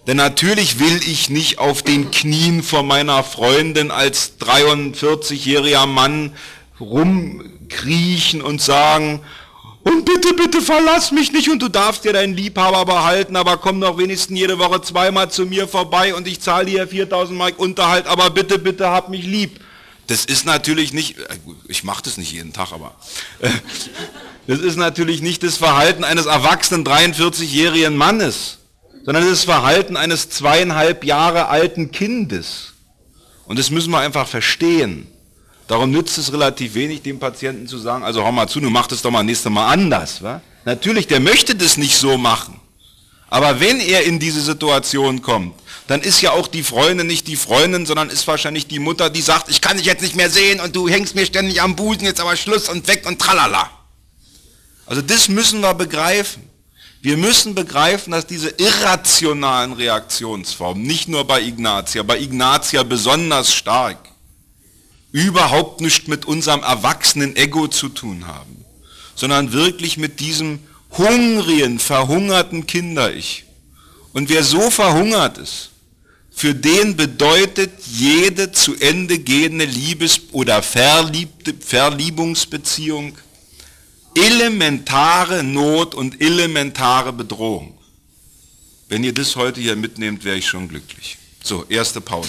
Denn natürlich will ich nicht auf den Knien von meiner Freundin als 43-jähriger Mann rumkriechen und sagen, und bitte, bitte verlass mich nicht und du darfst dir deinen Liebhaber behalten, aber komm doch wenigstens jede Woche zweimal zu mir vorbei und ich zahle dir 4.000 Mark Unterhalt, aber bitte, bitte hab mich lieb. Das ist natürlich nicht, ich mache das nicht jeden Tag, aber das ist natürlich nicht das Verhalten eines erwachsenen 43-jährigen Mannes, sondern das Verhalten eines 2,5 Jahre alten Kindes. Und das müssen wir einfach verstehen. Darum nützt es relativ wenig, dem Patienten zu sagen, also hau mal zu, du mach das doch mal nächstes Mal anders. Wa? Natürlich, der möchte das nicht so machen. Aber wenn er in diese Situation kommt, dann ist ja auch die Freundin nicht die Freundin, sondern ist wahrscheinlich die Mutter, die sagt, ich kann dich jetzt nicht mehr sehen und du hängst mir ständig am Busen, jetzt aber Schluss und weg und tralala. Also das müssen wir begreifen. Wir müssen begreifen, dass diese irrationalen Reaktionsformen, nicht nur bei Ignatia besonders stark, überhaupt nichts mit unserem erwachsenen Ego zu tun haben, sondern wirklich mit diesem hungrigen, verhungerten Kinder-Ich. Und wer so verhungert ist, für den bedeutet jede zu Ende gehende Liebes- oder Verliebungsbeziehung elementare Not und elementare Bedrohung. Wenn ihr das heute hier mitnehmt, wäre ich schon glücklich. So, erste Pause.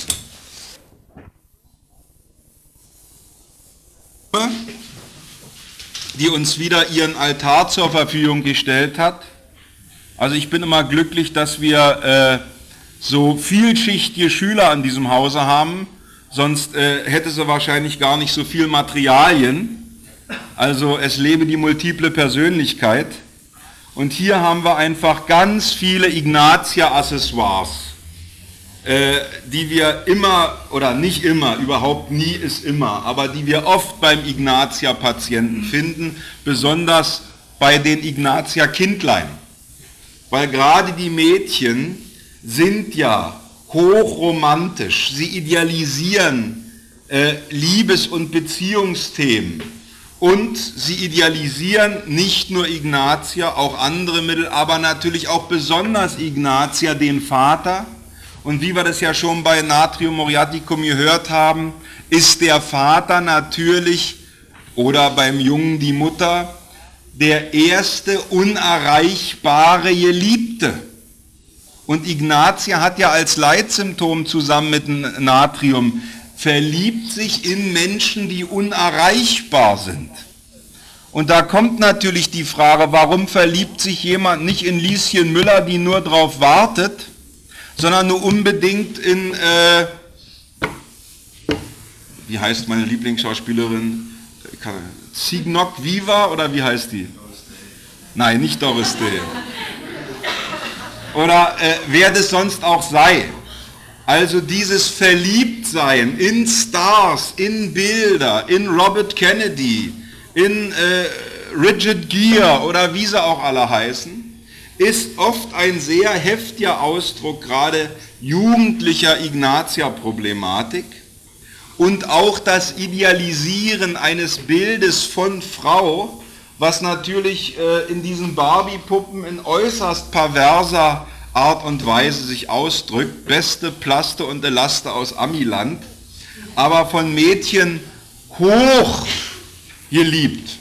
Die uns wieder ihren Altar zur Verfügung gestellt hat. Also ich bin immer glücklich, dass wir so vielschichtige Schüler an diesem Hause haben, sonst hätte sie wahrscheinlich gar nicht so viel Materialien. Also es lebe die multiple Persönlichkeit. Und hier haben wir einfach ganz viele Ignatia-Accessoires, die wir immer, oder nicht immer, überhaupt nie ist immer, aber die wir oft beim Ignatia-Patienten finden, besonders bei den Ignatia-Kindlein. Weil gerade die Mädchen sind ja hochromantisch, sie idealisieren Liebes- und Beziehungsthemen und sie idealisieren nicht nur Ignatia, auch andere Mittel, aber natürlich auch besonders Ignatia, den Vater. Und wie wir das ja schon bei Natrium Moriaticum gehört haben, ist der Vater natürlich, oder beim Jungen die Mutter, der erste unerreichbare Geliebte. Und Ignatia hat ja als Leitsymptom zusammen mit Natrium, verliebt sich in Menschen, die unerreichbar sind. Und da kommt natürlich die Frage, warum verliebt sich jemand nicht in Lieschen Müller, die nur drauf wartet, sondern nur unbedingt in, wie heißt meine Lieblingsschauspielerin, Signok Viva, oder wie heißt die? Nein, nicht Doris Day. Oder wer das sonst auch sei. Also dieses Verliebtsein in Stars, in Bilder, in Robert Kennedy, in Richard Gere oder wie sie auch alle heißen, ist oft ein sehr heftiger Ausdruck gerade jugendlicher Ignatia-Problematik und auch das Idealisieren eines Bildes von Frau, was natürlich in diesen Barbie-Puppen in äußerst perverser Art und Weise sich ausdrückt, beste Plaste und Elaste aus Amiland, aber von Mädchen hoch geliebt.